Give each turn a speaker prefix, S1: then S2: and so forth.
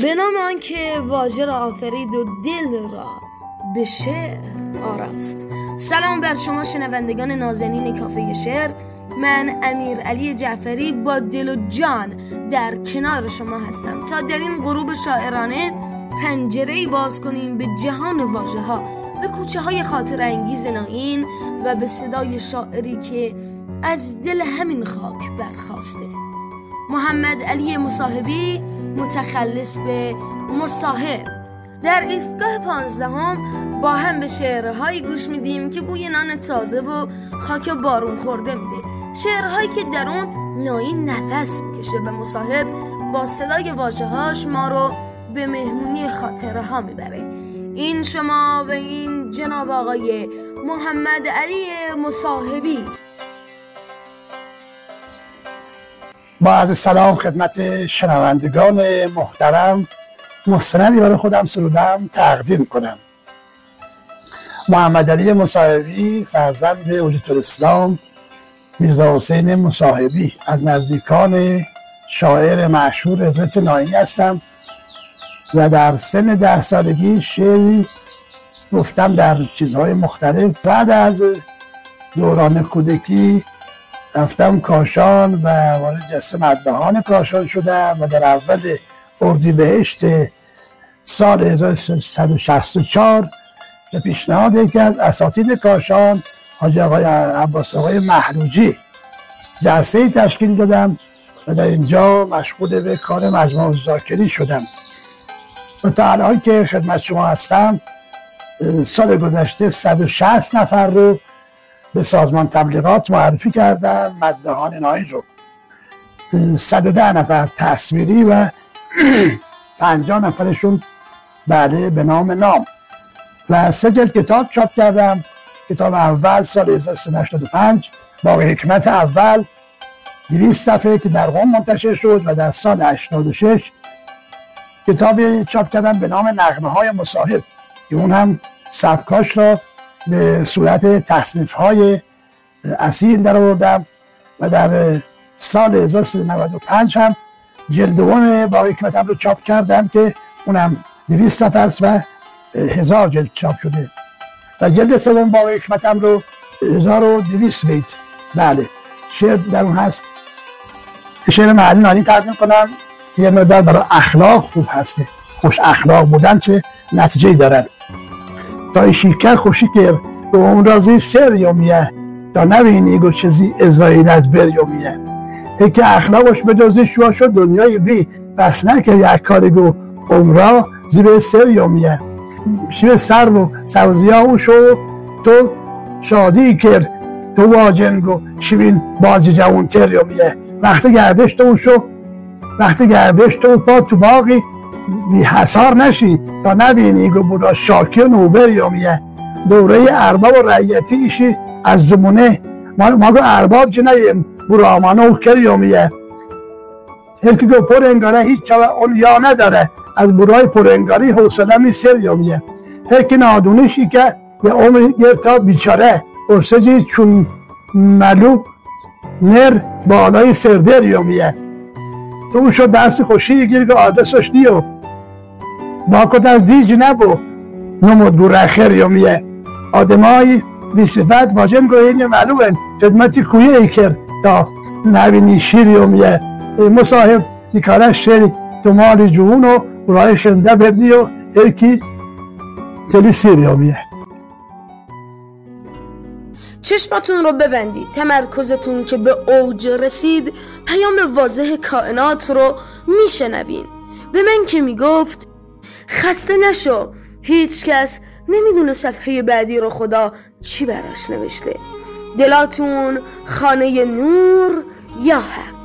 S1: به نام آنکه واژه را آفرید و دل را به شعر آراست. سلام بر شما شنوندگان نازنین کافه شعر. من امیرعلی جعفری با دل و جان در کنار شما هستم تا در این غروب شاعرانه پنجره‌ای باز کنیم به جهان واژه‌ها، به کوچه های خاطر انگیز نائین و به صدای شاعری که از دل همین خاک برخاسته. محمد علی مصاحبی، متخلص به مصاحب. در ایستگاه 15 با هم به شعرهایی گوش میدیم که بوی نان تازه و خاک بارون خورده میده، شعرهایی که در اون نائین نفس میکشه و مصاحب با صدای واژه‌هاش ما رو به مهمونی خاطره ها میبره. این شما و این جناب آقای محمد علی مصاحبی.
S2: با عرض سلام خدمت شنوندگان محترم، مستندی برای خودم سرودم تقدیم کنم. محمد علی مصاحبی، فرزند حجت‌الاسلام میرزا حسین مصاحبی، از نزدیکان شاعر مشهور عبرت نائینی هستم و در سن 10 سالگی شعری گفتم در چیزهای مختلف. بعد از دوران کودکی رفتم کاشان و وارد جست مطبعان کاشان شدم و در اول اردیبهشت سال 1364 به پیشنهاد یکی از اساتید کاشان، حاجی آقای عباس آقای محروجی، جلسه‌ای تشکیل دادم و در اینجا مشغول به کار مجموعه الذاکری شدم و تا الان که خدمت شما هستم سال گذشته 160 نفر رو به سازمان تبلیغات معرفی کردم، مددهان نائین رو. 110 نفر تصویری و 50 نفرشون بله به نام و 3 جلد کتاب چاپ کردم. کتاب اول سال 1385 باغ حکمت اول 200 صفحه که در قم منتشر شد و در سال 86 کتاب چاپ کردم به نام نغمه های مصاحب که اون هم سبکاش را به صورت تصنیف های اصیل در آوردم و در سال 1395 هم جلد دوم باغ حکمتم رو چاپ کردم که اونم 200 صفحه است و 1000 جلد چاپ شده و جلد سوم باغ حکمتم رو 1200 بیت بله شعر در اون هست. شعر محلی نائینی تقدیم کنم. یه مقدار برای اخلاق خوب هست که خوش اخلاق بودن چه نتیجه‌ای دارن. تا شیکر خوشی که به امرازی سر یومیه تا نبینی گو چیزی اسرائیل از بر یومیه که اخلاقش به جزی شوا شد دنیای بی بس نکرد یک کاری گو عمرا زیر سر یومیه شیب سر و سوزیاو شو تو شادی کرد تو واجن گو شیبین بازی جوان تر یومیه وقتی گردش تو شو وقتی گردش تو پا تو باقی بی حسار نشی تا نبینی گو بودا شاکی و نوبر یومیه دوره ارباب و رعیتی ایشی از زمونه ما گو ارباب که نیم برامانو کر یومیه هرکی گو پر انگاره هیچ چوه اون یا نداره از برای پر انگاری حوصله می سر یومیه هرکی نادونشی که یه عمر گرتا بیچاره ارسجی چون ملو نر بالای سردر یومیه تو شد دست خوشی گیر که آدرسش دیو با کد از دیج نبو نمودگو رخیر یومیه آدمای بی صفت واجن گوهین معلومن خدمتی کویه ای کرد تا نبینی شیر یومیه مصاحب دیکارش شیر تو مال جون و برای خنده بدنی و هرکی تلی سیر یومیه.
S1: چشماتون رو ببندید، تمرکزتون که به اوج رسید پیام واضح کائنات رو میشنوین. به من که میگفت خسته نشو، هیچ کس نمیدونه صفحه بعدی رو خدا چی براش نوشته. دلاتون خانه نور یا حق.